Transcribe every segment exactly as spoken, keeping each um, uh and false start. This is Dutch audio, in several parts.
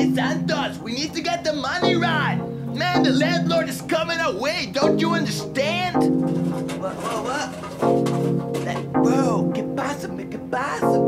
Hey Santos, we need to get the money right. Man, the landlord is coming our way, don't you understand? What, what, what? That, bro, que pasa, que pasa,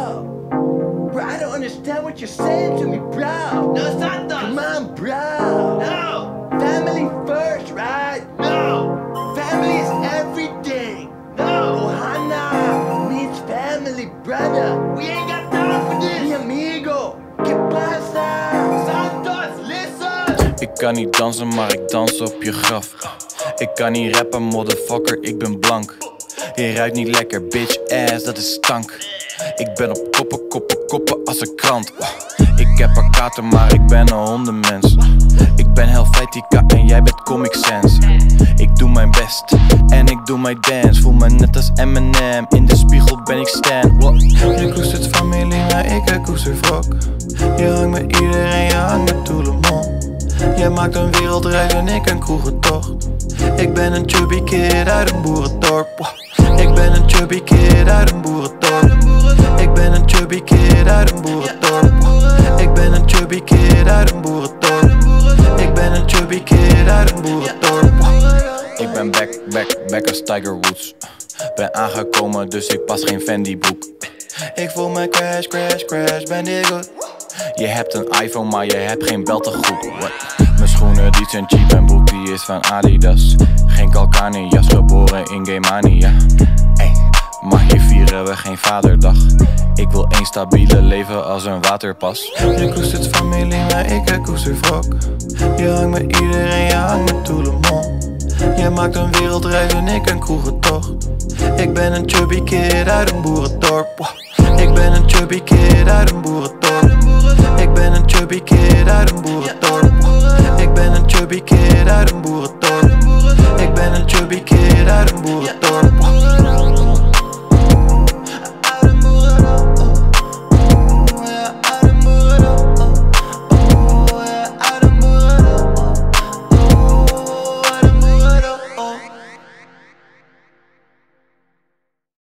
bro? Bro, I don't understand what you're saying to me, bro. No, Santos! Come on, bro! No! Family first, right? No! Family is everything! No! Ohana means family, brother! We ain't got time for this! Mi amigo! Que pasa? Santos, listen! Ik kan niet dansen, maar ik dans op je graf. Ik kan niet rappen, motherfucker, ik ben blank. Je ruikt niet lekker, bitch ass, dat is stank. Ik ben op koppen, koppen, koppen als een krant. Ik heb een kater, maar ik ben een hondenmens. Ik ben Helvetica en jij bent Comic Sans. Ik doe mijn best en ik doe mijn dance. Voel me net als Eminem, in de spiegel ben ik Stan. What? Je koestert familie, maar ik koester wrok. Je hangt met iedereen, je hangt met Toelemon. Jij maakt een wereldreis en ik een kroegentocht. Ik ben een chubby kid uit een boerendorp. Ik ben een chubby kid uit een boerendorp. Ik ben een chubby kid uit een boerendorp. Ik ben een chubby kid uit een boerendorp. Ik ben een chubby kid uit een boerendorp. Ik ben back, back, back als Tiger Woods. Ben aangekomen, dus ik pas geen Fendi broek. Ik voel me crash, crash, crash, ben ik goed. Je hebt een iPhone, maar je hebt geen beltegoed. Mijn schoenen die zijn cheap en broek die is van Adidas. Geen Kalkani, jas geboren in Gaymania. Ey, maar hier vieren we geen vaderdag. Ik wil één stabiele leven als een waterpas. Je koestert familie, maar ik koester wrok. Je hangt met iedereen, je hangt met Toelemon. Jij maakt een wereldreis en ik een kroegentocht. Ik ben een chubby kid uit een boerendorp. Ik ben een chubby kid uit een boerendorp. Ik ben een chubby kid uit een boerendorp. Ik ben een chubby kid uit een boerendorp.